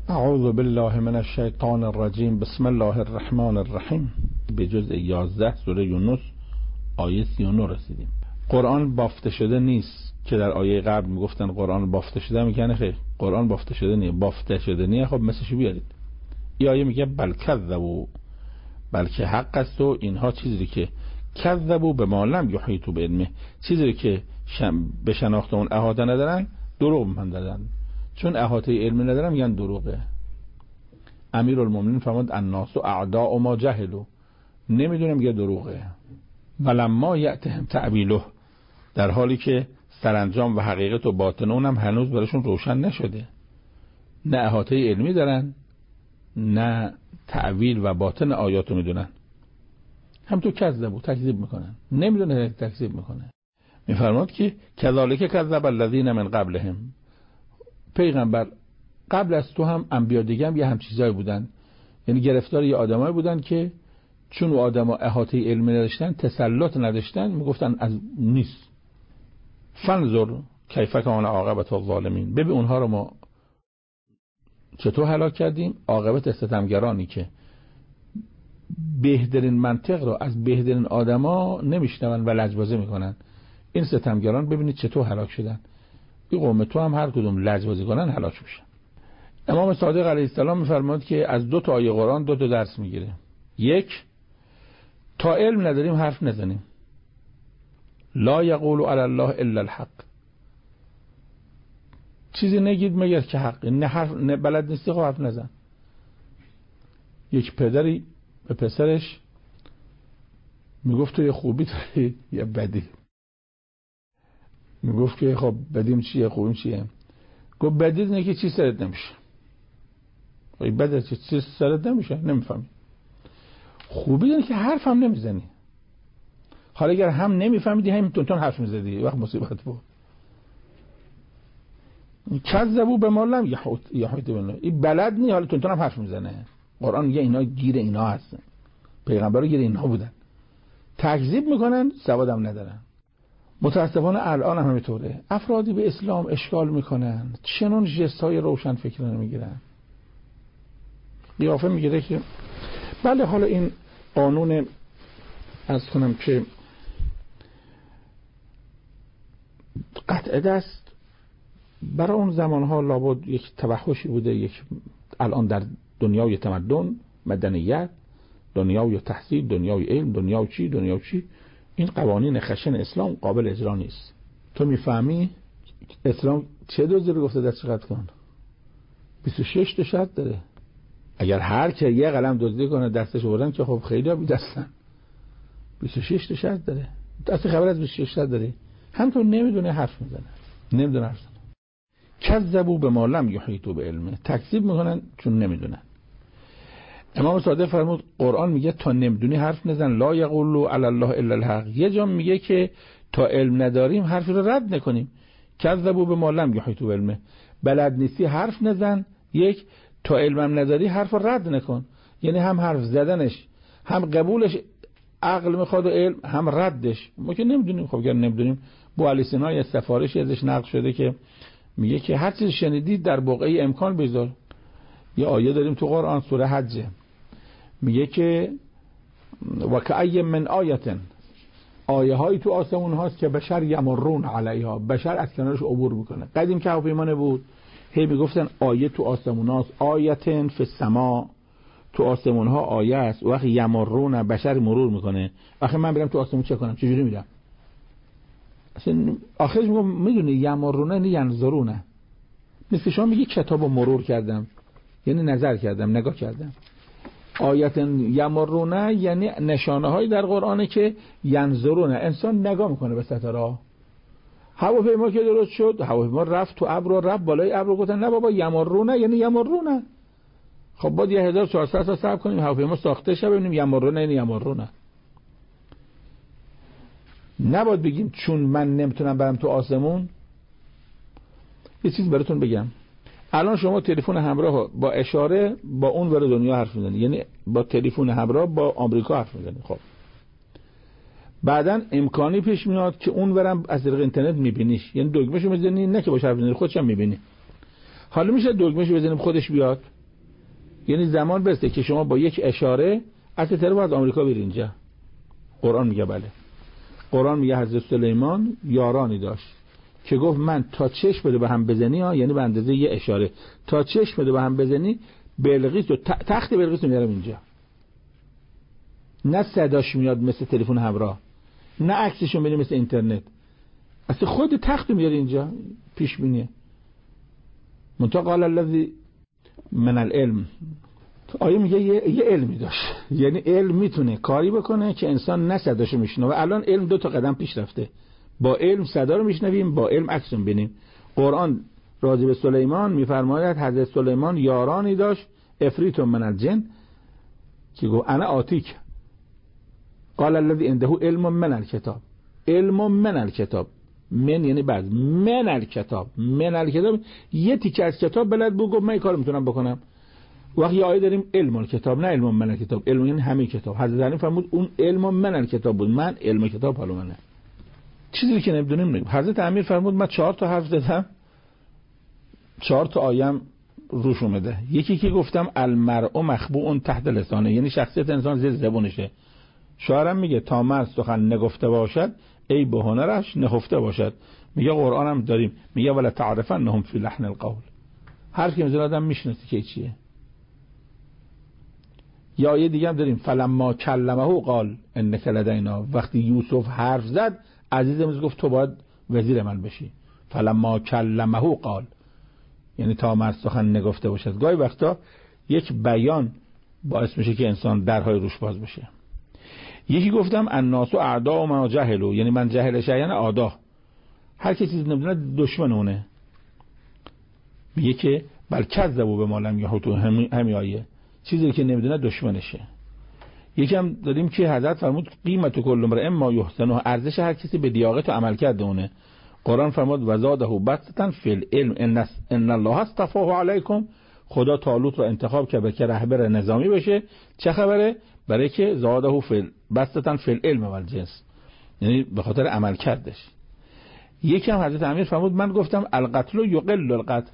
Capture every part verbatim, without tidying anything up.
اعوذ بالله من الشیطان الرجیم. بسم الله الرحمن الرحیم. به جزء یازده سوره یونس آیه سی و نه رسیدیم. قرآن بافته شده نیست که در آیه قبل میگفتن قرآن بافته شده، میگن خیر قرآن بافته شده نیست. بافته شده نیست خب مثلشو بیارید. این آیه میگه بل کذبوا، بلکه حق است و اینها چیزی که کذبوا به ما لم یحیطوا بعلمه، چیزی که به شناخت اون احاطه ندارن دروغ می‌پندارن، چون احاطه علمی ندارن میگن دروغه. امیرالمومنین فرمود الناس اعداء ما جهلوا، نمیدونم میگه دروغه. ولما یأتهم تأویله، در حالی که سرانجام و حقیقت و باطن اونم هنوز براشون روشن نشده، نه احاطه علمی دارن نه تأویل و باطن آیاتو میدونن، هم تو کذبوا تکذیب میکنن، نمیدونه تکذیب میکنه. میفرماد که کذالک کذب الذین من قبلهم، پیغمبر قبل از تو هم انبیا دیگه هم یه هم چیزایی بودن، یعنی گرفتار یه آدمایی بودن که چون او آدما احاطه علمی نداشتن، تسلط نداشتن، میگفتن از نیست. فانظر کیف کان عاقبت الظالمین، ببین اونها رو ما چطور هلاک کردیم. عاقبت ستمگرانی که بهترین منطق رو از بهترین آدما نمیشنون و لجبازی میکنن، این ستمگران ببینید چطور هلاک شدن. این قوم تو هم هر کدوم لجبازی کنن هلاک میشن. امام صادق علیه السلام میفرماد که از دو تا آیه قرآن دو تا درس میگیره. یک، تا علم نداریم حرف نزنیم. لا یقولوا علی الله الا الحق، چیزی نگید مگر که حق، نه حرف نه بلد نیستی خب حرف نزن. یک پدری به پسرش میگفت تو یه خوبی داری یا بدی، میگفت که خب بدیم چیه خوبیم چیه، گفت بدی اینه که چی سرت نمیشه. خب بده چی سرت نمیشه نمیفهمی. خوبی اینه که حرف هم نمیزنی. حالا اگر هم نمیفهمیدی همین تونتون حرف میزدی وقت مصیبت بود. کذبوا به ما لم یحیطوا بعلمه، این بلد نی حالا تونتون هم حرف میزنه. قرآن میگه اینا گیر اینا هستن، پیغمبرا گیر اینا بودن، تکذیب میکنن سوادم ندارن. متاسفانه الان هم همینطوره، افرادی به اسلام اشکال میکنن، چنون ژست‌های روشن فکرانه میگیرن، قیافه میگیره که بله حالا این قانون از کنم که قطع دست برای اون زمانها لابد یک توحشی بوده، یک الان در دنیای تمدن مدنیت، دنیای تحصیل، دنیای علم، دنیای چی دنیای چی این قوانین خشن اسلام قابل اجرا نیست. تو میفهمی اسلام چه دوزی رو گفته دست قطع کن؟ بیست و شش تا شرط داره. اگر هر که یه قلم دزدی کنه دستش بردن که خب خیلی ها بی دستن. بیست و شش تا شرط داره. دست خبر از بیست و شش شرط داره. همطور نمیدونه حرف میزنه، نمیدونه حرف میزنه. کذبوا بما لم یحیطوا بعلمه، تکذیب میکنن چون نمیدونن. امام صادق فرمود قرآن میگه تا نمیدونی حرف نزن. لا یقولوا علی الله الا الحق. یه جا میگه که تا علم نداریم حرفی رو رد نکنیم. کذبوا بما لم یحیطوا بعلمه، بلد نیستی حرف نزن. یک، تا علمم نداری حرف رو رد نکن، یعنی هم حرف زدنش هم قبولش عقل میخواد و علم، هم ردش. ما که نمیدونیم. خب اگر نمیدونیم، بو علی سینا یه سفارشی ازش نقل شده که میگه که هر چیز شنیدید در بقعه امکان بذار. یه آیه داریم تو قرآن سوره حج میگه که و کأی من آیه، آیه هایی تو آسمون هاست که بشر یمرون علیها، بشر از کنارش عبور میکنه. قدیم که هواپیمانه بود هی میگفتن آیه تو آسمون هاست، آیتن فی السما، تو آسمون ها آیه است. وقت یمرون بشر مرور میکنه. وقتی من برم تو آسمون چه کنم؟ چجوری میرم؟ اصلا آخرش میگم میدونی یمرونه نه ینظرونه. مثل شما میگی کتابو مرور کردم، یعنی نظر کردم، نگاه کردم. آیت یمرونه یعنی نشانه هایی در قرآنه که ینظرونه، انسان نگاه میکنه به ستاره. هواپیما که درست شد، هواپیما رفت تو ابر و رفت بالای ابر، گفتن نه بابا یمرونه یعنی یمرونه. خب بعد یه هزار و چهارصد سال صبر کنیم هواپیما ساخته شه ببینیم یمرونه یعنی یمرونه. نباید بگیم چون من نمیتونم برم تو آسمون. یه چیز براتون بگم، الان شما تلفن همراه با اشاره با اون ور دنیا حرف میزنی، یعنی با تلفن همراه با آمریکا حرف میزنی. خب بعدن امکانی پیش میاد که اون ورم از طریق اینترنت میبینیش، یعنی دکمهشو میزنی نه که باشه حرف میزنی، خودش هم میبینی. حالا میشه دکمهشو بزنیم خودش بیاد؟ یعنی زمان برسه که شما با یک اشاره از تهران از آمریکا برید اینجا. قرآن میگه بله. قرآن میگه حضرت سلیمان یارانی داشت که گفت من تا چشم بده به هم بزنی ها، یعنی به اندازه یه اشاره، تا چشم بده به هم بزنی بلقیس و تخت بلقیس رو میارم اینجا. نه صداش میاد مثل تلفن همراه، نه عکسشو میبینی مثل اینترنت، اصلا خود تخت میاد اینجا. پیش بینیه. منتها قال الذی من العلم، آیه میگه یه, یه علمی داشت، یعنی علم میتونه کاری بکنه که انسان نه صداشو میشنوه. الان علم دو تا قدم پیش رفته، با علم صدا رو میشنویم، با علم عکس رو میبینیم. قرآن راجع به سلیمان میفرماید حضرت سلیمان یارانی داشت، افریت من الجن، که گفت انا آتیک قال الذی عنده علم من الکتاب، علم من الکتاب، من یعنی بعد، من الکتاب، من الکتاب یه تیکه از کتاب بلد بود، گفت من این کارو میتونم بکنم. وقتی آیه داریم علم الکتاب، نه علم من الکتاب، علم یعنی همه کتاب. حضرت علی فرمود اون علم من الکتاب بود، من علم کتاب حالا منه. چیزی که نمیدونیم نگیم. حضرت امیر فرمود من چهار تا حرف زدم، چهار تا آیم روش اومده. یکی که گفتم المرء مخبوء تحت لسانه، یعنی شخصیت انسان زیر زبونشه. شاعرم میگه تا مرد سخن نگفته باشد ای به هنرش نهفته باشد. میگه قرآن هم داریم میگه ولا تعرفنهم فی لحن القول، هر کی میذاره آدم میشناسه که چیه. یا آیه دیگه هم داریم فلما کلمه قال انک لدینا، وقتی یوسف حرف زد عزیزم گفت تو باید وزیر من بشی. فلما کلمه قال یعنی تا مرد سخن نگفته باشد. گاهی وقتا یک بیان باعث میشه که انسان درهای روش باز بشه. یکی گفتم الناس اعداء و ما جهلوا، یعنی من جهل شیئا اعدا، هر کی چیز نمیدونه دشمن اونه. میگه که بل کذبوا بما لم یحیطوا، همین آیه چیزی که نمیدونه دشمنشه. یکم داریم که حضرت فرمود قیمت کل امرئ ما یحسنه، ارزش هر کسی به لیاقت و عمل کرده اونه. قرآن فرمود وزاده بسطة فی العلم ان ان الله اصطفاه علیکم، خدا طالوت رو انتخاب کرده که رهبر نظامی بشه. چه خبره؟ برای که زاده فی بسطة فی العلم و الجنس، یعنی به خاطر عمل کردش. یکم حضرت امیر فرمود من گفتم القتل یقل القتل،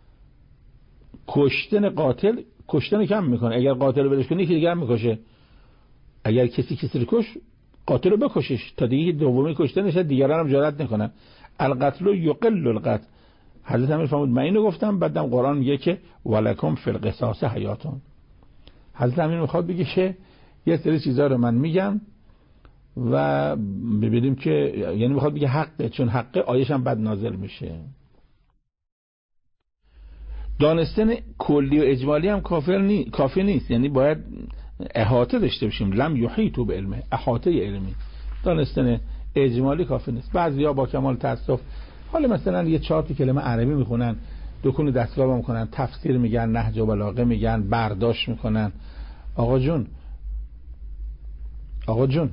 کشتن قاتل کشتن کم میکنه. اگر قاتل رو بدش کنی که دیگر میکشه، اگر کسی کسی رو کش قاتل رو بکشش تا دیگه دومی کشتنش دیگران هم جرأت نکنن. القتل یقل القتل. حضرت امیر فرمود من اینو گفتم، بعدم قرآن میگه که ولکم فی القصاص حیاتون. حضرت امیر میخواد بگه که یه سری چیزا رو من میگم و ببینیم که، یعنی میخواد بگه حقه، چون حقه آیش هم بعد نازل میشه. دانستن کلی و اجمالی هم کافی نی... کافی نیست، یعنی باید احاطه داشته باشیم. لم یحیطوا بعلمه، احاطه علمی. دانستن اجمالی کافی نیست. بعضیا با کمال تاسف حالا مثلا یه چهار تا کلمه عربی میخونن، دکون دستگاه میکنن، تفسیر میگن، نهج و بلاغه میگن، برداشت میکنن. آقا جون آقا جون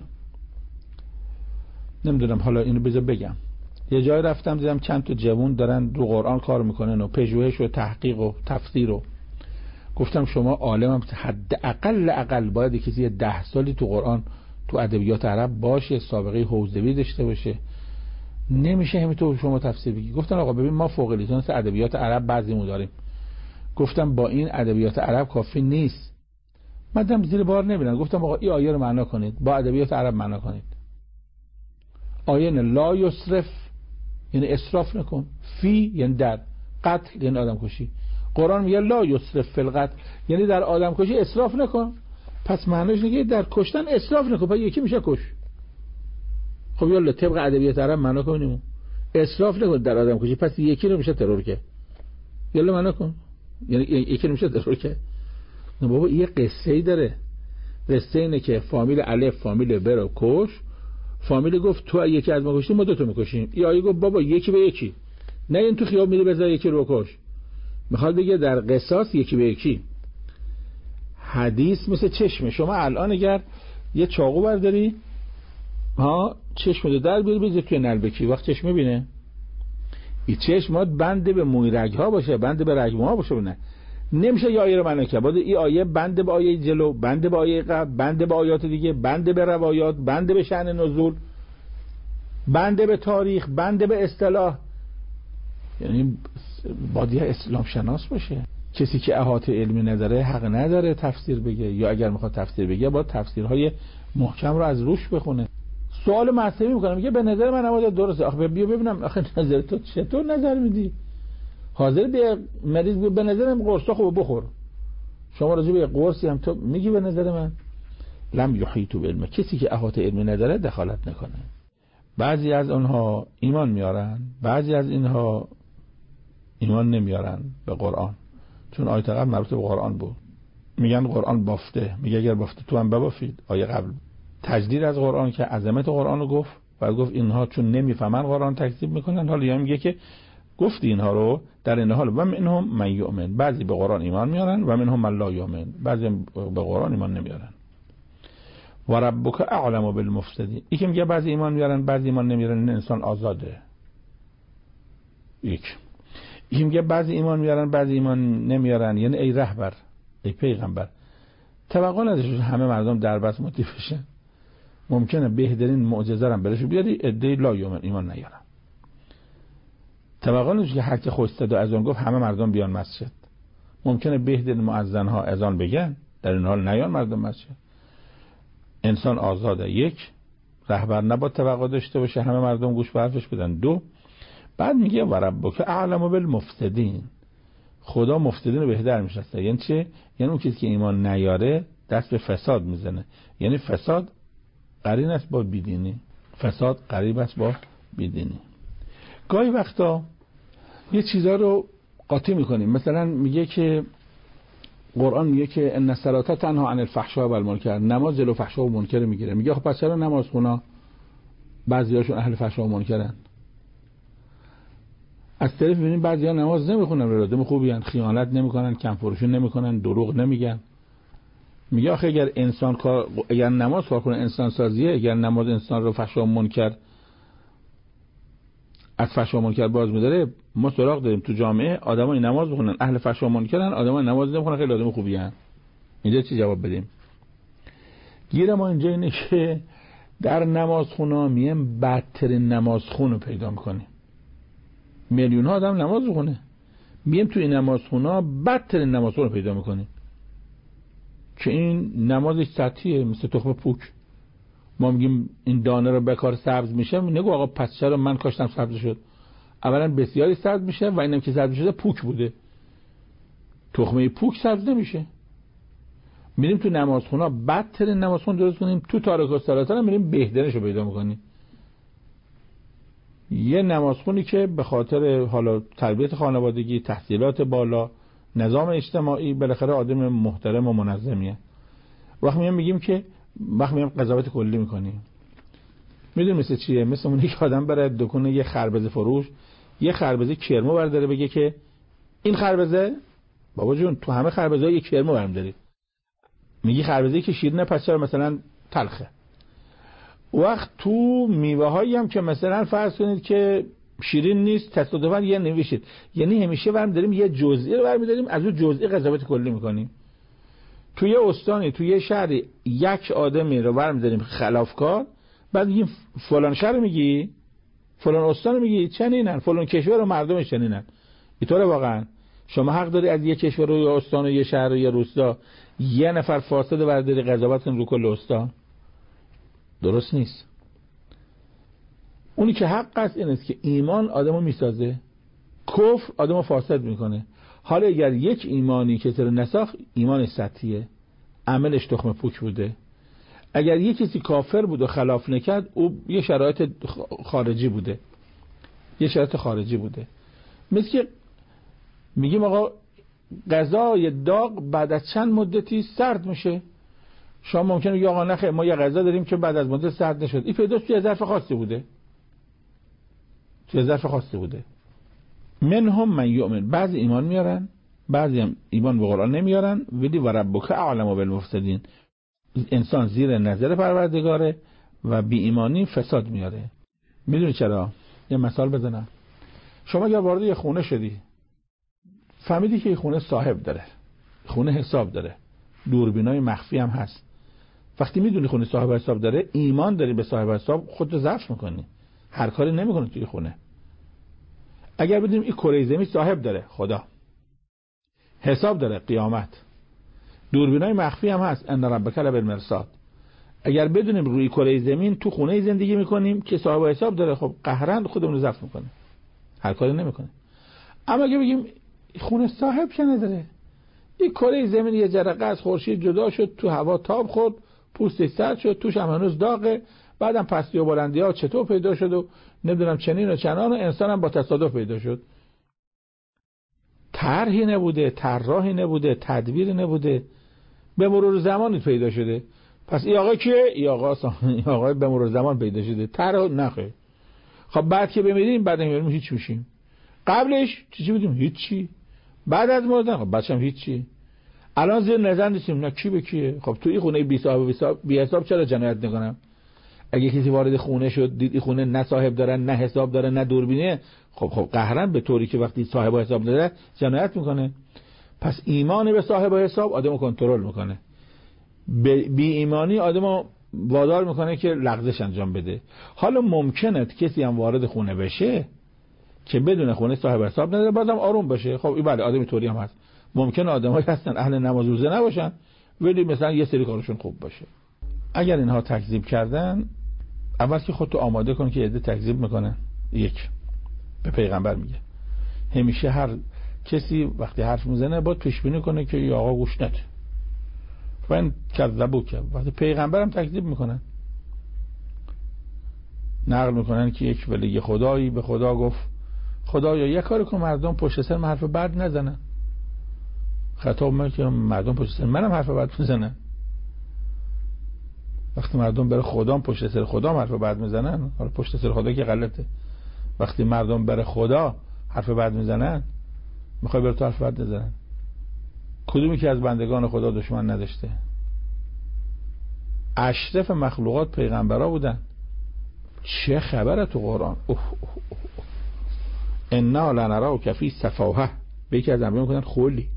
نمیدونم، حالا اینو بذار بگم. یه جای رفتم دیدم چند تا جوون دارن رو قرآن کار میکنن و پژوهش و تحقیق و تفسیر و گفتم شما عالم حد اقل اقل باید کسی ده سالی تو قرآن تو ادبیات عرب باشه، سابقه حوزوی داشته باشه، نمیشه همینطور شما تفسیر بگی. گفتن آقا ببین ما فوق لیسانس ادبیات عرب بعضیمون داریم. گفتم با این ادبیات عرب کافی نیست. مدام زیر بار نمیرن. گفتم آقا این آیه رو معنا کنید، با ادبیات عرب معنا کنید. آیه لا یسرف یعنی اسراف نکن، فی یعنی در، قتل یعنی آدم کشی. قرآن میگه لا یسرف فی القتل یعنی در آدم کشی اسراف نکن. پس معنیش اینه در کشتن اسراف نکن، پس یکی میشه کش. خب یالا طبق ادبیات عرب معنا کنیم اسراف نکن در آدم کشی، پس یکی رو میشه ترور که. یالا معنا کن یعنی یکی رو میشه ترور که. نه بابا یه قصه ای داره. قصه اینه که فامیل الف فامیل ب رو کش، فامیل گفت تو یکی از ما کشتی ما دو تا میکشیم. این آیه گفت بابا یکی به یکی، نه این تو خیاب میری بذار یکی رو کش. میخواد بگه در قصاص یکی به یکی. حدیث مثل چشمه. شما الان اگر یه چاقو برداری ها چشم رو در بیاری بذاری توی نلبکی، وقت چشم ببینه این چشمات بنده به موی رگ ها باشه، بنده به رگ ها باشه. نه نمیشه یه آیه رو معنا کرد. باید این آیه بنده به آیه جلو، بنده به آیه قبل، بنده به آیات دیگه، بنده به روایات، بنده به شأن نزول، بنده به تاریخ، بنده به اصطلاح. یعنی باید یه اسلام شناس باشه. کسی که احاطه علمی نداره حق نداره تفسیر بگه، یا اگر میخواد تفسیر بگه باید تفسیرهای محکم رو از روش بخونه. سوال مذهبی میکنه، میگه به نظر من نماز درسته. آخه بیا ببینم آخه نظر تو چطور نظر میدی؟ حاضر به مریض به نظرم قرصا خوب بخور، شما راجع به قرصی هم تو میگی به نظر من؟ لم یحیطوا بعلم، کسی که احاطه علمی نداره دخالت نکنه. بعضی از اونها ایمان میارن، بعضی از اینها ایمان نمیارن به قرآن، چون آیه قبل مربوط به قرآن بود. میگن قرآن بافته، میگه اگر بافته تو هم ببافید. آیه قبل تجدید از قرآن که عظمت قرآن رو گفت و گفت اینها چون نمیفهمن قرآن تکذیب میکنن. حالا یا میگه که گفتی اینها رو در این حال و منهم من یؤمن، بعضی به قرآن ایمان میارن و منهم من لا یؤمن، بعضی به قرآن ایمان نمیارن. و ربک اعلم بالمفسدین، یکی میگه بعضی ایمان میارن بعضی ایمان نمیارن، این انسان آزاده. یک یکی میگه بعضی ایمان میارن بعضی ایمان نمیارن، یعنی ای رهبر ای پیغمبر توقع نداشته همه مردم در بس مطیع بشن، ممکنه بهترین معجزه رو برش بیاری عده لا یؤمن ایمان نیارن. توقع نداشته که هر که خوش صدا از اون گفت همه مردم بیان مسجد، ممکنه بهترین مؤذن ها اذان بگن در این حال نیان مردم مسجد. انسان آزاده. یک رهبر نباید توقع داشته باشه همه مردم گوش به حرفش بدن. دو بعد میگه و ربک اعلم بالمفسدین، خدا مفسدین رو بهتر میشناسه. یعنی چه؟ یعنی اون کسی که ایمان نیاره دست به فساد میزنه، یعنی فساد قرین است با بیدینی، فساد قریب است با بیدینی. گاهی وقتا یه چیزا رو قاطی میکنیم، مثلا میگه که قرآن میگه که ان الصلاة تنها عن الفحشاء و المنکر، نماز جلو فحشا و منکر میگیره. میگه خب پس چرا نمازخونا بعضیاشون اهل فحشا و منکرن؟ از طرف میبینیم بعضیا نماز نمیخونن، آدم خوبی ان، خیانت نمیکنن، کم فروشی نمیکنن، دروغ نمیگن. میگه آخه اگر انسان کار اگر نماز کار کنه انسان سازیه، اگر نماز انسان رو فحشا و منکر از فحشا و منکر باز می‌داره، ما سراغ داریم تو جامعه آدمای نماز میخونن اهل فحشا و منکرن، آدمای نماز نمیخونن خیلی آدم خوبی ان. اینجا چی جواب بدیم؟ گیر ما اینجا اینه که در نمازخونا میم بدترین نمازخون رو پیدا میکنیم. میلیون ها آدم نماز میخونه، میم توی این نمازخونا بدترین نمازخون رو پیدا میکنیم که این نمازش سطحیه، مثل تخم پوک. ما میگیم این دانه رو بکار سبز میشه، نگو آقا پس چرا من کاشتم سبز شد؟ اولا بسیاری سبز میشه و اینم که سبز شده پوک بوده، تخمه پوک سبز نمیشه. میریم تو نمازخونا بدترین نمازخون درست کنیم، تو تارک الصلات هم میریم بهترینش رو پیدا میکنیم. یه نمازخونی که به خاطر حالا تربیت خانوادگی، تحصیلات بالا، نظام اجتماعی، بالاخره آدم محترم و منظمیه. وقتی میگیم که وقتی میگیم قضاوت کلی میکنیم، میدونی مثل چیه؟ مثل اون یک آدم بره دکون یه خربزه فروش یه خربزه کرمو برداره بگه که این خربزه بابا جون تو همه خربزه‌ها یه کرمو برام داری، میگی خربزه‌ای که شیرینه پس چرا مثلا تلخه؟ وقت تو میوه هایی هم که مثلا فرض کنید که شیرین نیست تصادفاً یه نوشید، یعنی همیشه برم داریم یه جزئی رو برمی‌داریم از اون جزئی قضاوت کلی میکنیم. توی یه استانی توی یه شهری یک آدمی رو برمی‌داریم خلافکار، بعد میگیم فلان شهر میگی فلان استان میگی چنینن، فلان کشور و مردمش چنینن. اینطوره واقعا؟ شما حق داری از یه کشور و یه استان و یه شهر و یه روستا یه نفر فاسد برداری قضاوت کنی رو کل استان؟ درست نیست. اونی که حق است این است که ایمان آدمو میسازه، کفر آدمو فاسد میکنه. حالا اگر یک ایمانی که تر نساخ ایمانش سطحیه، عملش تخم پوک بوده، اگر یک کسی کافر بود و خلاف نکرد او یه شرایط خارجی بوده، یه شرایط خارجی بوده. مثل که میگیم آقا غذای داغ بعد از چند مدتی سرد میشه. شما ممکنه بگی آقا نخیر ما یه غذا داریم که بعد از مدت سرد نشد، این پیداست توی ظرف خاصی بوده، توی ظرف خاصی بوده. منهم من یؤمن، بعضی ایمان میارن بعضی هم ایمان به قرآن نمیارن. ولی و ربک اعلم بالمفسدین، انسان زیر نظر پروردگاره و بی ایمانی فساد میاره. میدونی چرا؟ یه مثال بزنم. شما یا وارد یه خونه شدی، فهمیدی که یه خونه صاحب داره، خونه حساب داره، دوربینای مخفی هم هست. وقتی میدونی خونه صاحب حساب داره، ایمان داری به صاحب حساب، خودت ضبط میکنی، هر کاری نمیکنی توی خونه. اگر بدونیم این کره زمین صاحب داره خدا، حساب داره قیامت. دوربینای مخفی هم هست، ان ربک لبالمرصاد. اگر بدونیم روی کره زمین تو خونه زندگی میکنیم که صاحب حساب داره، خب قهرن خودمون رو ضبط میکنه، هر کاری نمیکنه. اما اگه بگیم خونه صاحب چه نداره، این کره زمین یه جرقه از خورشید جدا شد، تو هوا تاب خورد، پوستش سرد شد، توش هم هنوز داغه، بعدم پستی و بلندی ها چطور پیدا شد و نمیدونم چنین و چنان، و انسان هم با تصادف پیدا شد. طرحی نبوده، طراحی نبوده، تدبیری نبوده، به مرور زمانی پیدا شده. پس این آقا کیه؟ این آقا این آقا به مرور زمان پیدا شده، طرح نخه. خب بعد که بمیریم، بعد میمیریم هیچ میشیم. قبلش چی چی بودیم؟ هیچی. بعد از مردن خب بچم هیچی. الان زیر نظر نیستیم، نه کی به کیه. خب تو این خونه بی صاحب بی حساب چرا جنایت نکنم؟ اگه کسی وارد خونه شد دید این خونه نه صاحب داره، نه حساب داره، نه دوربینه، خب خب قهرن به طوری که وقتی صاحب حساب داره جنایت میکنه. پس ایمان به صاحب حساب آدمو کنترل میکنه، بی ایمانی آدمو وادار میکنه که لغزش انجام بده. حالا ممکنه کسی هم وارد خونه بشه که بدون خونه صاحب حساب نداره، بازم آروم باشه. خب این بله آدمی طوری هم هست. ممکنه آدمایی هستن اهل نماز روزه نباشن ولی مثلا یه سری کارشون خوب باشه. اگر اینها تکذیب کردن، اول که خودتو آماده کن که عده تکذیب میکنن. یک، به پیغمبر میگه همیشه هر کسی وقتی حرف میزنه باید پیش بینی کنه که یا آقا گوش نده. وین کذبو که وقتی پیغمبرم تکذیب میکنن، نقل میکنن که یک ولی خدایی به خدا گفت خدایا یک کاری کن مردم پشت سر من حرف بد نزنن. خطاب میکنه که مردم پشت سر منم حرف بد میزنن. وقتی مردم بره خدا پشت سر خدا حرف بد میزنن، حالا پشت سر خدا که غلطه. وقتی مردم بره خدا حرف بد میزنن، میخوای بره تو حرف بد بزنن؟ کدومی که از بندگان خدا دشمن نداشته؟ اشرف مخلوقات پیغمبرا بودن. چه خبره تو قرآن؟ اوه اوه اوه. انا لنراک فی سفاهه، به یکی از انبیا میگن خولی.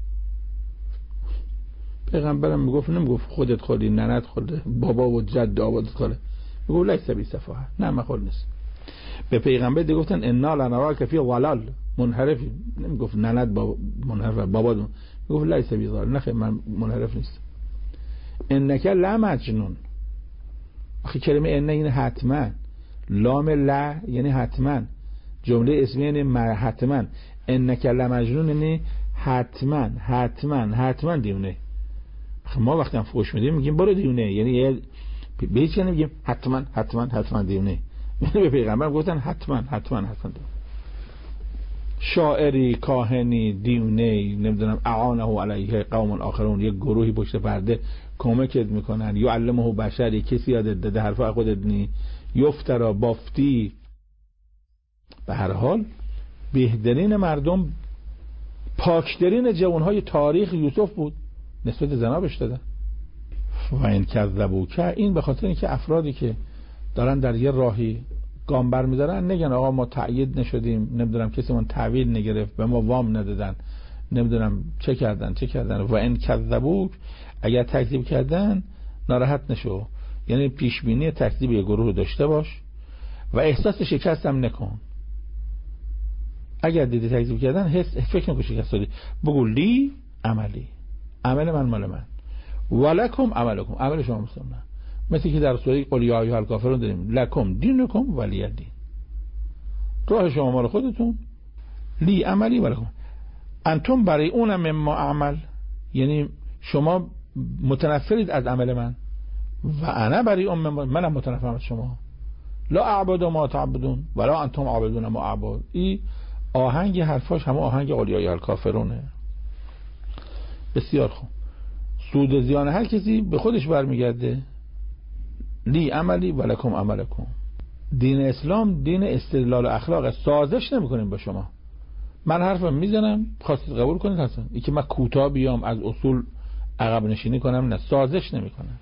پیغمبرم میگفت نمیگفت خودت خولی، ننت خوله، بابا و جد آبادت خوله، میگفت لیس بی سفاهه، نه من خول نیست. به پیغمبر دی گفتن انا لنراک فی ضلال، منحرفی. نمیگفت ننت بابا منحرف، بابا میگفت لیس بی ضلال، نه من منحرف نیست. انک لمجنون. آخه کلمه ان این حتما، لام لا یعنی حتما، جمله اسمیه یعنی حتما. انک لمجنون یعنی حتما حتما حتما دیونه. ما وقتی هم فوش میدیم میگیم برو دیونه، یعنی به هیچ کنیم میگیم حتما حتما حتما دیونه. یعنی به پیغمبر گفتن حتما حتما حتما دیونه. شاعری، کاهنی، دیونه، نمیدونم اعانه علیه قوم آخرون، یک گروهی پشت پرده کمکت میکنن. یعلمه بشری، کسی یادت داده حرفا خودت نی، یفترا بافتی. به هر حال بهترین مردم، پاکترین جوانهای تاریخ یوسف بود، نسبت زنابش دادن. و این کذبوکه، این به خاطر اینکه افرادی که دارن در یه راهی گام بر میدارن نگن آقا ما تأیید نشدیم، نمیدونم کسی من تحویل نگرفت، به ما وام ندادن، نمیدونم چه کردن چه کردن. و این کذبوک، اگر تکذیب کردن ناراحت نشو، یعنی پیش بینی تکذیب یه گروه رو داشته باش و احساس شکست هم نکن. اگر دیدی تکذیب کردن حس فکر نکن شکست دادی، بگو لی عملی، عمل من مال من، ولکم عملکم، عمل شما مسلم. مثل که در سوره قل یا ایها الکافرون داریم لکم دینکم ولی دین، راه شما مال خودتون، لی عملی ولکم انتم برای اونم مما عمل، یعنی شما متنفرید از عمل من و انا برای اون منم متنفرم از شما. لا اعبد ما تعبدون ولا انتم عابدون ما اعبد. این آهنگ حرفاش همه آهنگ قل یا ایها الکافرونه. بسیار خوب. سود و زیان هر کسی به خودش برمیگرده. لی عملی ولکم عملکم. دین اسلام دین استدلال و اخلاق، سازش نمی‌کنیم با شما. من حرفم میزنم، خواستید قبول کنید هستن، این که من کوتاه بیام از اصول عقب نشینی کنم، نه، سازش نمی‌کنم.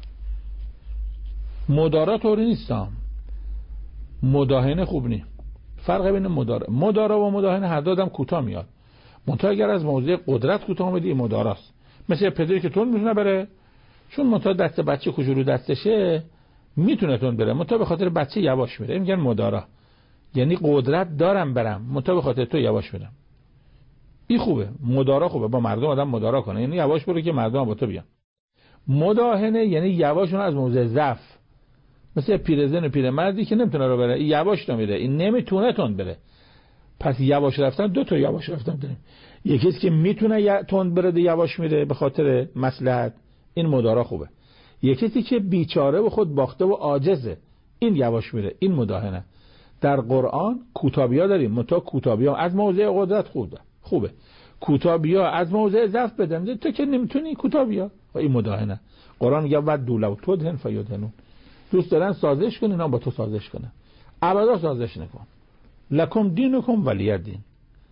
مدارا طوری نیستم، مداهنه خوب نی. فرق بین مدارا مدارا و مداهنه هر دو آدم کوتاه میاد. منتها اگر از موضوع قدرت کوتاه میدی مداراست. مثل پدری که تون میتونه بره، چون منتها دست بچه کوچولو دستشه میتونه تون بره، منتها به خاطر بچه یواش میره، میگن مدارا. یعنی قدرت دارم برم، منتها به خاطر تو یواش میرم. این خوبه، مدارا خوبه، با مردم آدم مدارا کنه، یعنی یواش برو که مردم با تو بیان. مداهنه یعنی یواش اون از موضع ضعف، مثل پیرزن و پیرمردی که نمیتونه رو بره، این یواش تو میره، این نمیتونه تند بره. پس یواش رفتن دو تا یواش رفتن داریم، یکی که میتونه تند بره یواش میره به خاطر مصلحت، این مدارا خوبه. یکی که بیچاره و خود باخته و عاجزه، این یواش میره، این مداهنه. در قرآن کوتابیا داریم، متا کوتابیا از موضع قدرت خوبه خوبه کوتابیا از موضع ضعف بدن، تو که نمیتونی کوتابیا، این مداهنه. قرآن میگه ود دولو تدهن فیدهنون، دوست دارن سازش کنن، اینا با تو سازش کنن، ابدا سازش نکن. لکم دینکم ولی دین،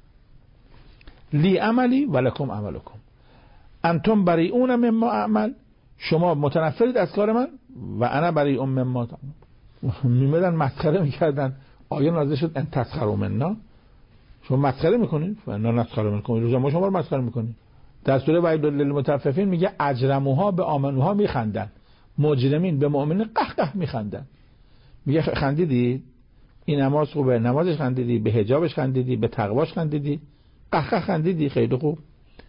لی عملی و لکم عملکم، انتم بریئون مما اعمل، شما متنفرید از کار من و انا بریء مما تعملون. میمدن مسخره میکردن، آیه نازل شد ان تسخروا منا، شما مسخره میکنید و انا نسخر منکم، روزا ما شما رو مسخره میکنید. در سوره ویل للمطففین میگه اجرموها به آمنوها میخندن، مجرمین به مؤمنین قهقه میخندن. میگه خندیدی؟ این نماز خوبه، نمازش خندیدی، به حجابش خندیدی، به تقواش خندیدی، قهقه خندیدی، خیلی خوب.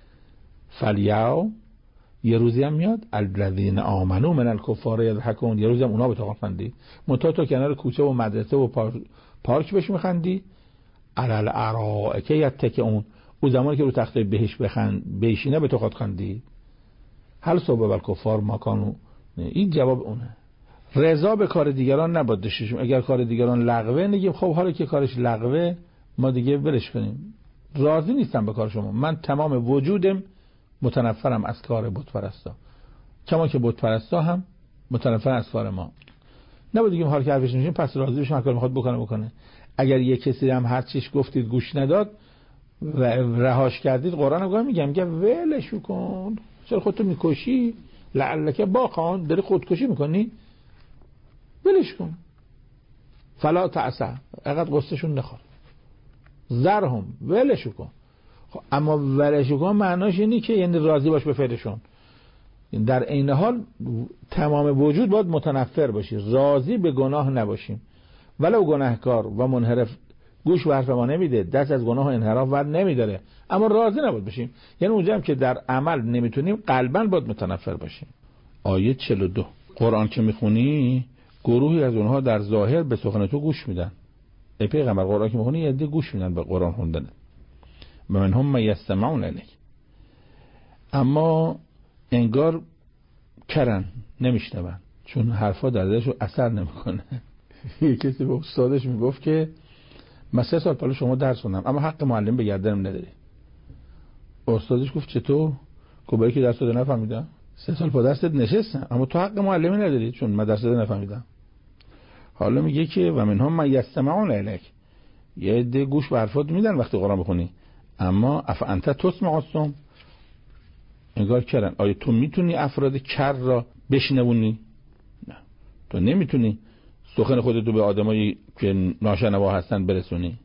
فلیاو، یه روزی هم میاد الذین آمنو من الکفار یضحکون، یه روزی هم اونا به تو خندی، منتها تو کنار کوچه و مدرسه و پارک بهش میخندی. علل ارائک یتکئون، اون زمانی که رو تخته بهش بخند بشینه به تو خود خندی. هل صبح الکفار ماکانو، این جواب اونه. رضا به کار دیگران نباید داشته، اگر کار دیگران لغوه نگیم خب حالا که کارش لغوه ما دیگه ولش کنیم، راضی نیستم به کار شما، من تمام وجودم متنفرم از کار بت پرستا، کما که بت پرستا هم متنفر از کار ما. نباید دیگه حال که حرفش نمیشیم پس راضی بشیم، هر کاری میخواد بکنه بکنه. اگر یک کسی هم هر چیش گفتید گوش نداد و رهاش کردید، قرآن هم میگم میگه ولش کن، چرا خودتو میکشی؟ لعلک باقان، داری خودکشی میکنی، ولش کن. فلا تعصا، اقدر قصهشون نخور، زرهم، ولش کن. خب اما ولش کن معناش اینی که یعنی راضی باش به فعلشون، در عین حال تمام وجود باید متنفر باشی، راضی به گناه نباشیم. ولو گناهکار و منحرف گوش به حرف ما نمیده، دست از گناه و انحراف ور نمیداره، اما راضی نباید باشیم. یعنی اونجا هم که در عمل نمیتونیم قلباً باید متنفر باشیم. آیه چهل و دو، قرآن که میخونی گروهی از اونها در ظاهر به سخن تو گوش میدن. ای پیغمبر قرآن که میخونی یه عده گوش میدن به قرآن خوندن، منهم من یستمعون الیک، اما انگار کرن، نمیشنون، چون حرفا در دلشون اثر نمیکنه. یه کسی به استادش میگفت که من سه سال پیش شما درس خوندم اما حق معلم به گردنم نداری. استادش گفت چطور؟ گفت که درس رو نفهمیدم، سه سال پا درست نشستم اما تو حق معلمی نداری چون من درس رو نفهمیدم. حالا میگه که و منهم من یستمعون الیک، یه عده گوش به حرفات میدن وقتی قرآن بخونی، اما اف انت تسمع الصم، انگار کردن. آیا تو میتونی افراد کر را بشنونی؟ نه، تو نمیتونی سخن خودتو به آدمایی که ناشنوا هستن برسونی.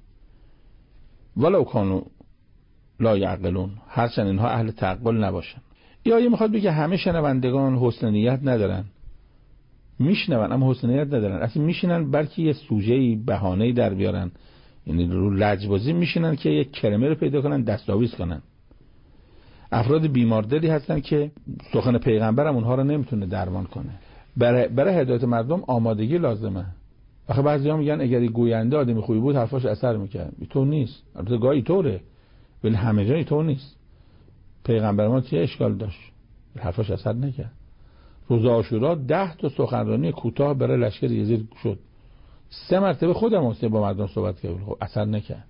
ولو کانوا لا یعقلون، هرچند اینها اهل تعقل نباشن. یا آیه میخواد بگه همه شنوندگان حسن نیت ندارن، میشنون اما حسن نیت ندارن، اصلا میشینن بلکه یه سوژه‌ای بهانه‌ای در بیارن، یعنی رو لجبازی میشینن که یک کلمه رو پیدا کنن دستاویز کنن. افراد بیماردلی هستن که سخن پیغمبرم اونها رو نمیتونه درمان کنه. برای برای هدایت مردم آمادگی لازمه. آخه بعضیا میگن اگر گوینده آدمی خوبی بود حرفاش اثر میکرد، اینطور نیست. البته گاهی طوره ولی همه جا اینطور نیست. پیغمبر ما چه اشکال داشت؟ حرفاش اثر نکرد. روز عاشورا ده تا سخنرانی کوتاه برای لشکر یزید شد. سه مرتبه خودم واسه با مردم صحبت کرد، خب اثر نکرد.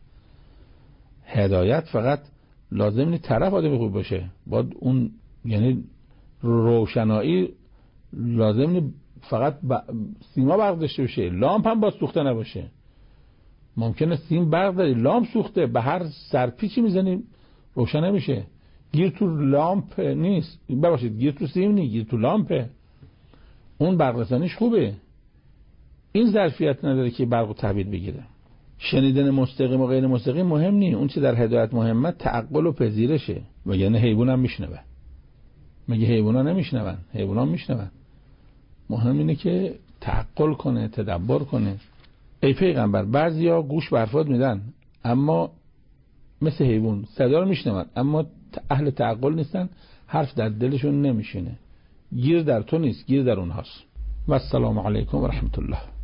هدایت فقط لازم نیست طرف آدمی خوب باشه، باید اون یعنی روشنایی لازم نیست فقط ب... سیما برق داشته باشه، لامپ هم باید سوخته نباشه. ممکنه سیم برق داری لامپ سوخته، به هر سرپیچی میزنی روشن نمیشه. گیر تو لامپ نیست، ببخشید گیر تو سیم نیست، گیر تو لامپه. اون برق رسانیش خوبه، این ظرفیت نداره که برقو تحویل بگیره. شنیدن مستقیم و غیر مستقیم مهم نیست، اون چه در هدایت مهمه تعقل و پذیرشه. وگرنه حیوان هم میشنوه. مگه حیوان ها نمیشنون؟ حیوان ها میشنون. مهم اینه که تعقل کنه، تدبر کنه. ای پیغمبر بعضیا گوش به حرفات میدن اما مثل حیوان صدا رو میشنون اما اهل تعقل نیستن، حرف در دلشون نمیشینه. گیر در تو نیست، گیر در اونهاست. و السلام علیکم و رحمت الله.